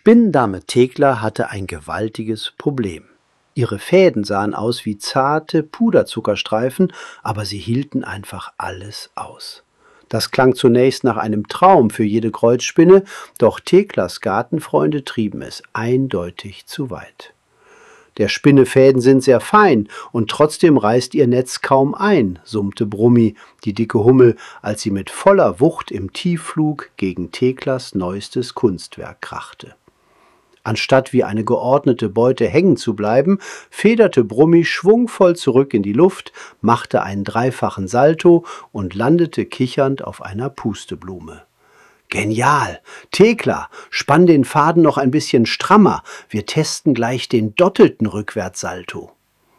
Spinnendame Thekla hatte ein gewaltiges Problem. Ihre Fäden sahen aus wie zarte Puderzuckerstreifen, aber sie hielten einfach alles aus. Das klang zunächst nach einem Traum für jede Kreuzspinne, doch Theklas Gartenfreunde trieben es eindeutig zu weit. »Der Spinne Fäden sind sehr fein, und trotzdem reißt ihr Netz kaum ein«, summte Brummi, die dicke Hummel, als sie mit voller Wucht im Tiefflug gegen Theklas neuestes Kunstwerk krachte. Anstatt wie eine geordnete Beute hängen zu bleiben, federte Brummi schwungvoll zurück in die Luft, machte einen dreifachen Salto und landete kichernd auf einer Pusteblume. »Genial! Thekla, spann den Faden noch ein bisschen strammer. Wir testen gleich den doppelten Rückwärtssalto.«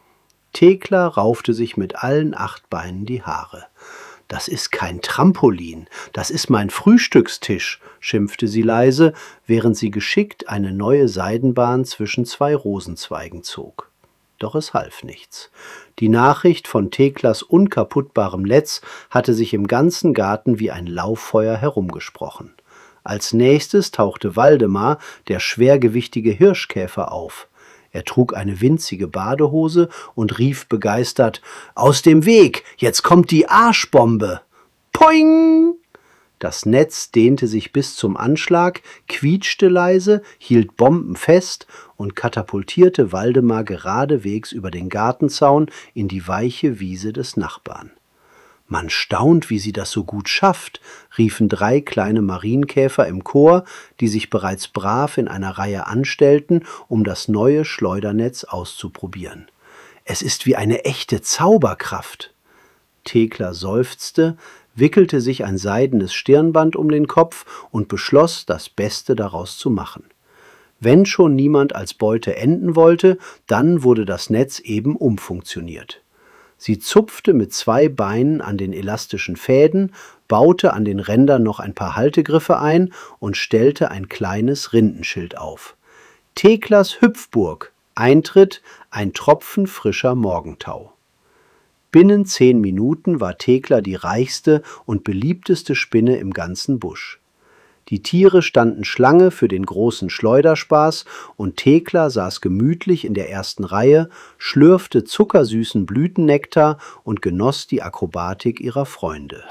Thekla raufte sich mit allen 8 Beinen die Haare. »Das ist kein Trampolin, das ist mein Frühstückstisch«, schimpfte sie leise, während sie geschickt eine neue Seidenbahn zwischen 2 Rosenzweigen zog. Doch es half nichts. Die Nachricht von Theklas unkaputtbarem Netz hatte sich im ganzen Garten wie ein Lauffeuer herumgesprochen. Als nächstes tauchte Waldemar, der schwergewichtige Hirschkäfer, auf. Er trug eine winzige Badehose und rief begeistert: »Aus dem Weg, jetzt kommt die Arschbombe!« Poing! Das Netz dehnte sich bis zum Anschlag, quietschte leise, hielt bombenfest und katapultierte Waldemar geradewegs über den Gartenzaun in die weiche Wiese des Nachbarn. »Man staunt, wie sie das so gut schafft«, riefen 3 kleine Marienkäfer im Chor, die sich bereits brav in einer Reihe anstellten, um das neue Schleudernetz auszuprobieren. »Es ist wie eine echte Zauberkraft.« Thekla seufzte, wickelte sich ein seidenes Stirnband um den Kopf und beschloss, das Beste daraus zu machen. Wenn schon niemand als Beute enden wollte, dann wurde das Netz eben umfunktioniert. Sie zupfte mit 2 Beinen an den elastischen Fäden, baute an den Rändern noch ein paar Haltegriffe ein und stellte ein kleines Rindenschild auf. »Theklas Hüpfburg. Eintritt: ein Tropfen frischer Morgentau.« Binnen 10 Minuten war Thekla die reichste und beliebteste Spinne im ganzen Busch. Die Tiere standen Schlange für den großen Schleuderspaß und Thekla saß gemütlich in der ersten Reihe, schlürfte zuckersüßen Blütennektar und genoss die Akrobatik ihrer Freunde.